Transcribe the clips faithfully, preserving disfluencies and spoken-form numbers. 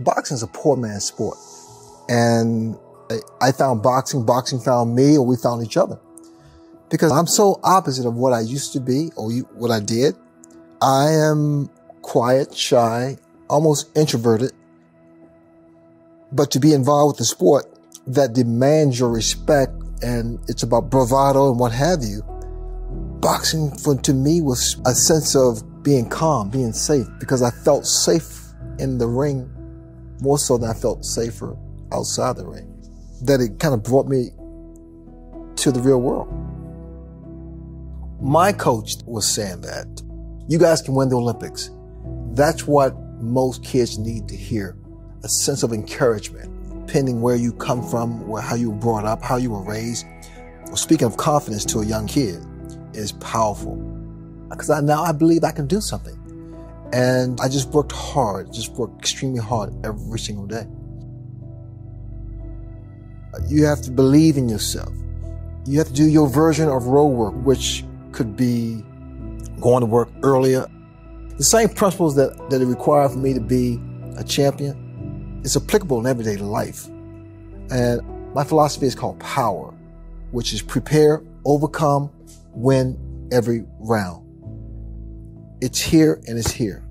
Boxing is a poor man's sport. And I found boxing, boxing found me, or we found each other. Because I'm so opposite of what I used to be, or what I did. I am quiet, shy, almost introverted. But to be involved with the sport that demands your respect, and it's about bravado and what have you, boxing for, to me was a sense of being calm, being safe, because I felt safe in the ring more so than I felt safer outside the ring. That it kind of brought me to the real world. My coach was saying that you guys can win the Olympics. That's what most kids need to hear, a sense of encouragement, depending where you come from, where, how you were brought up, how you were raised. Well, speaking of confidence to a young kid is powerful, because I, now I believe I can do something. And I just worked hard, just worked extremely hard every single day. You have to believe in yourself. You have to do your version of road work, which could be going to work earlier. The same principles that, that it required for me to be a champion is applicable in everyday life. And my philosophy is called POWER, which is prepare, overcome, win every round. It's here and it's here.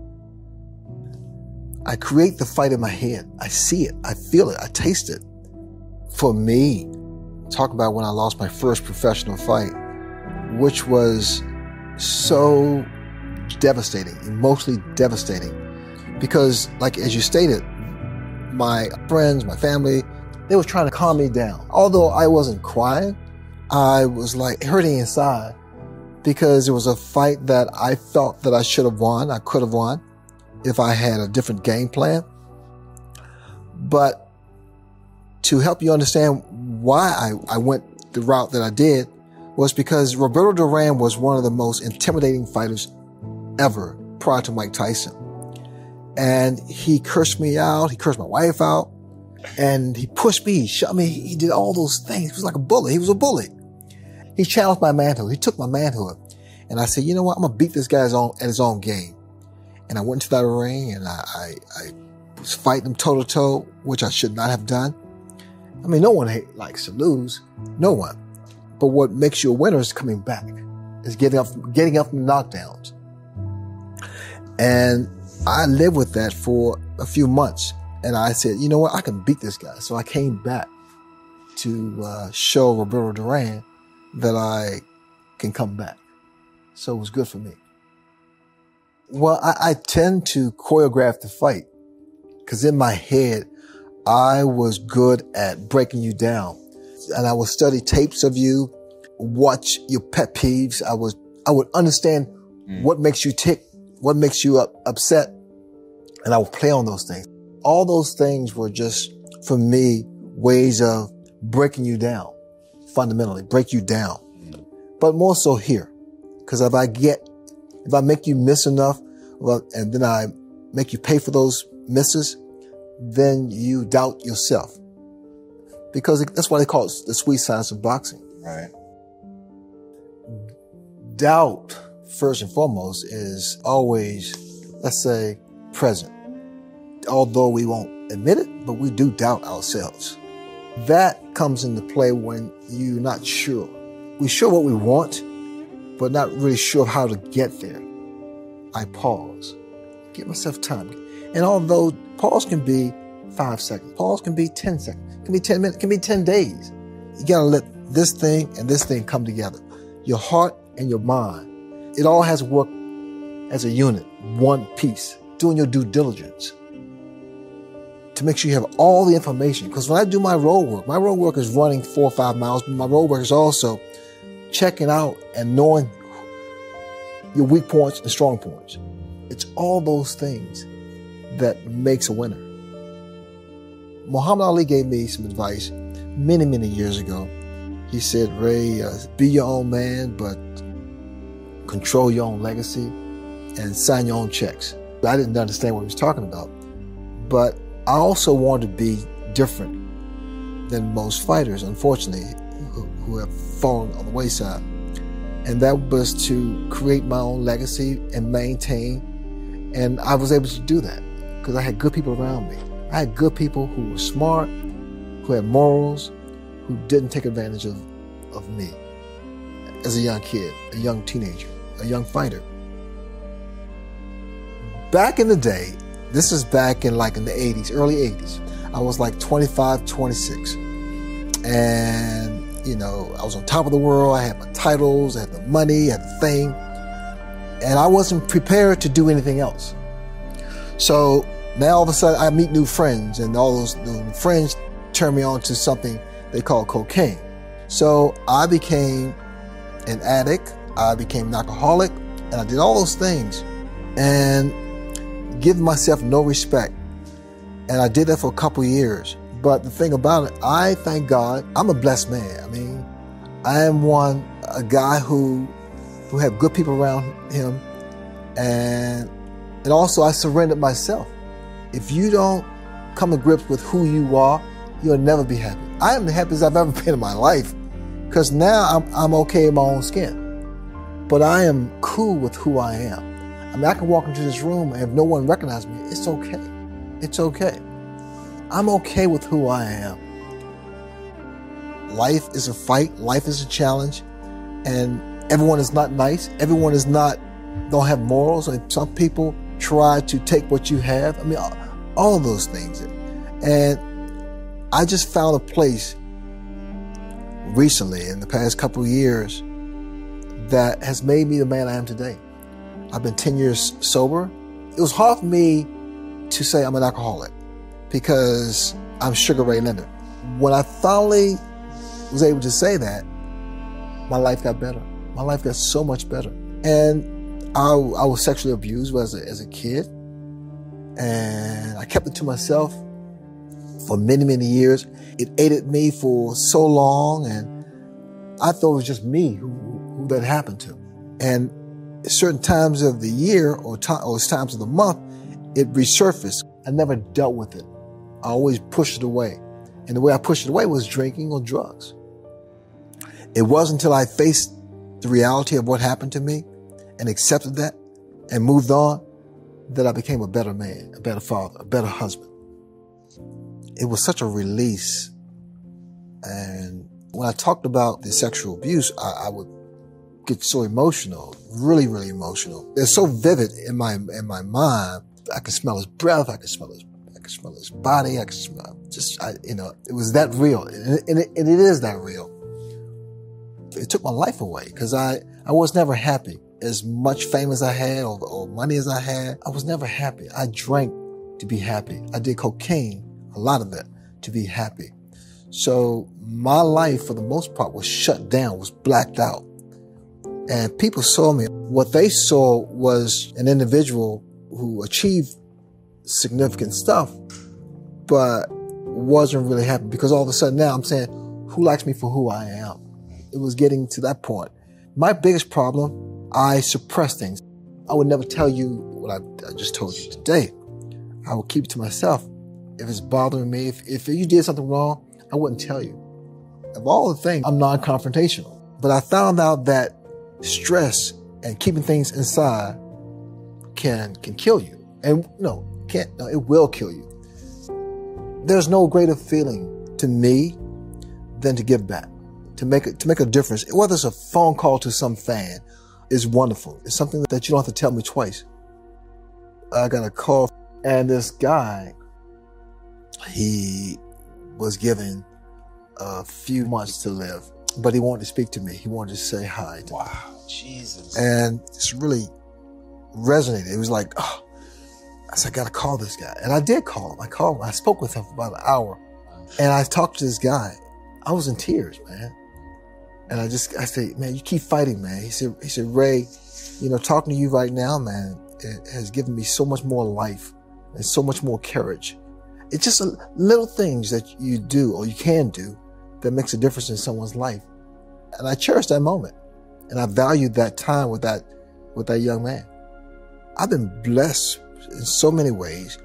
I create the fight in my head. I see it, I feel it, I taste it. For me, talk about when I lost my first professional fight, which was so devastating, emotionally devastating. Because, like as you stated, my friends, my family, they were trying to calm me down. Although I wasn't crying, I was like hurting inside, because it was a fight that I felt that I should have won, I could have won, if I had a different game plan. But to help you understand why I, I went the route that I did was because Roberto Duran was one of the most intimidating fighters ever prior to Mike Tyson. And he cursed me out, he cursed my wife out, and he pushed me, he shot me, he did all those things. He was like a bully, he was a bully. He challenged my manhood, he took my manhood. And I said, you know what, I'm gonna beat this guy at his own game. And I went into that ring and I, I, I was fighting him toe to toe, which I should not have done. I mean, no one hate, likes to lose, no one. But what makes you a winner is coming back, is getting up, getting up from knockdowns. And I lived with that for a few months. And I said, you know what, I can beat this guy. So I came back to uh, show Roberto Duran that I can come back. So it was good for me. Well, I, I tend to choreograph the fight, because in my head, I was good at breaking you down. And I would study tapes of you, watch your pet peeves. I was, I would understand mm. what makes you tick, what makes you up, upset. And I would play on those things. All those things were just, for me, ways of breaking you down, fundamentally, break you down. Mm. But more so here. Because if I get, if I make you miss enough, well, and then I make you pay for those misses, then you doubt yourself. Because that's why they call it the sweet science of boxing. Right. Doubt, first and foremost, is always, let's say, present. Although we won't admit it, but we do doubt ourselves. That comes into play when you're not sure. We're sure what we want, but not really sure how to get there. I pause, give myself time. And although pause can be five seconds, pause can be ten seconds, it can be ten minutes, it can be ten days. You gotta let this thing and this thing come together. Your heart and your mind. It all has to work as a unit, one piece, doing your due diligence to make sure you have all the information. Because when I do my road work, my road work is running four or five miles, but my road work is also checking out and knowing your weak points and strong points. It's all those things that makes a winner. Muhammad Ali gave me some advice many, many years ago. He said, Ray, uh, be your own man, but control your own legacy and sign your own checks. I didn't understand what he was talking about, but I also wanted to be different than most fighters, unfortunately, who, who have fallen on the wayside. And that was to create my own legacy and maintain. And I was able to do that. because I had good people around me. I had good people who were smart, who had morals, who didn't take advantage of, of me as a young kid, a young teenager, a young fighter. Back in the day, this is back in like in the eighties, early eighties, I was like twenty-five, twenty-six. And, you know, I was on top of the world. I had my titles, I had the money, I had the fame. And I wasn't prepared to do anything else. So now all of a sudden I meet new friends, and all those new friends turn me on to something they call cocaine. So I became an addict, I became an alcoholic, and I did all those things and give myself no respect. And I did that for a couple of years. But the thing about it, I thank God, I'm a blessed man. I mean, I am one, a guy who who have good people around him, and and also I surrendered myself. If you don't come to grips with who you are, you'll never be happy. I am the happiest I've ever been in my life, because now I'm, I'm okay in my own skin. But I am cool with who I am. I mean, I can walk into this room, and if no one recognizes me, it's okay. It's okay. I'm okay with who I am. Life is a fight. Life is a challenge. And everyone is not nice. Everyone is not, don't have morals. And some people try to take what you have. I mean, all, all of those things. And I just found a place recently in the past couple of years that has made me the man I am today. I've been ten years sober. It was hard for me to say I'm an alcoholic because I'm Sugar Ray Leonard. When I finally was able to say that, my life got better. My life got so much better. And I, I was sexually abused as a, as a kid, and I kept it to myself for many, many years. It ate at me for so long, and I thought it was just me who, who that happened to. And at certain times of the year or, to, or times of the month, it resurfaced. I never dealt with it. I always pushed it away. And the way I pushed it away was drinking or drugs. It wasn't until I faced the reality of what happened to me and accepted that and moved on that I became a better man, a better father, a better husband. It was such a release. And when I talked about the sexual abuse, I, I would get so emotional, really, really emotional. It's so vivid in my in my mind. I could smell his breath. I could smell his. I could smell his body. I could smell just. I, you know, it was that real, and it, and it, and it is that real. It took my life away because I I was never happy. As much fame as I had or, or money as I had, I was never happy. I drank to be happy. I did cocaine, a lot of it, to be happy. So my life, for the most part, was shut down, was blacked out. And people saw me. What they saw was an individual who achieved significant stuff, but wasn't really happy, because all of a sudden now I'm saying, who likes me for who I am? It was getting to that point. My biggest problem, I suppress things. I would never tell you what I, I just told you today. I would keep it to myself. If it's bothering me, if, if you did something wrong, I wouldn't tell you. Of all the things, I'm non-confrontational. But I found out that stress and keeping things inside can can kill you. And no, can't. No, it will kill you. There's no greater feeling to me than to give back, to make it to make a difference. Whether it's a phone call to some fan, is wonderful. It's something that you don't have to tell me twice. I got a call, and this guy, he was given a few months to live, but he wanted to speak to me. He wanted to say hi to wow, me. Jesus. And it's really resonated. It was like, oh, I said, I got to call this guy. And I did call him. I called him. I spoke with him for about an hour. And I talked to this guy. I was in tears, man. And I just, I said, man, you keep fighting, man. He said, he said, Ray, you know, talking to you right now, man, it has given me so much more life and so much more courage. It's just a, little things that you do or you can do that makes a difference in someone's life. And I cherish that moment. And I valued that time with that, with that young man. I've been blessed in so many ways.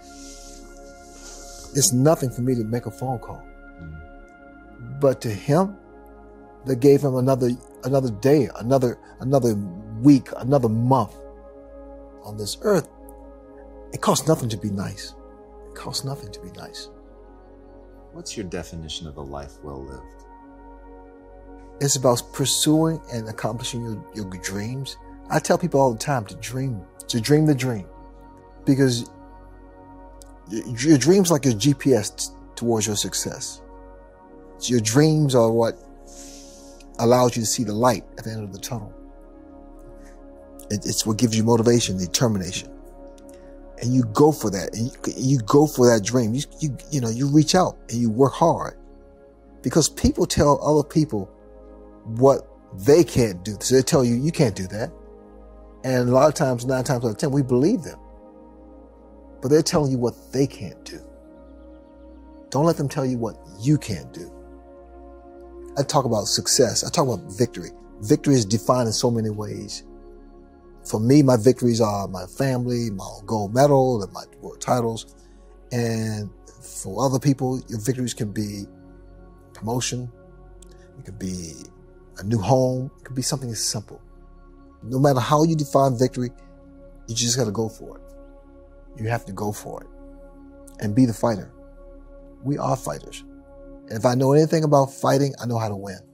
It's nothing for me to make a phone call. But to him, that gave him another another day, another another week, another month on this earth. It costs nothing to be nice. It costs nothing to be nice. What's your definition of a life well lived? It's about pursuing and accomplishing your, your dreams. I tell people all the time to dream, to dream the dream. Because your dreams are like your G P S t- towards your success. So your dreams are what allows you to see the light at the end of the tunnel. It, it's what gives you motivation, determination. And you go for that. And you, you go for that dream. You, you, you know, you reach out and you work hard. Because people tell other people what they can't do. So they tell you, you can't do that. And a lot of times, nine times out of ten, we believe them. But they're telling you what they can't do. Don't let them tell you what you can't do. I talk about success. I talk about victory. Victory is defined in so many ways. For me, my victories are my family, my gold medal, and my world titles. And for other people, your victories can be promotion. It could be a new home. It could be something as simple. No matter how you define victory, you just got to go for it. You have to go for it and be the fighter. We are fighters. And if I know anything about fighting, I know how to win.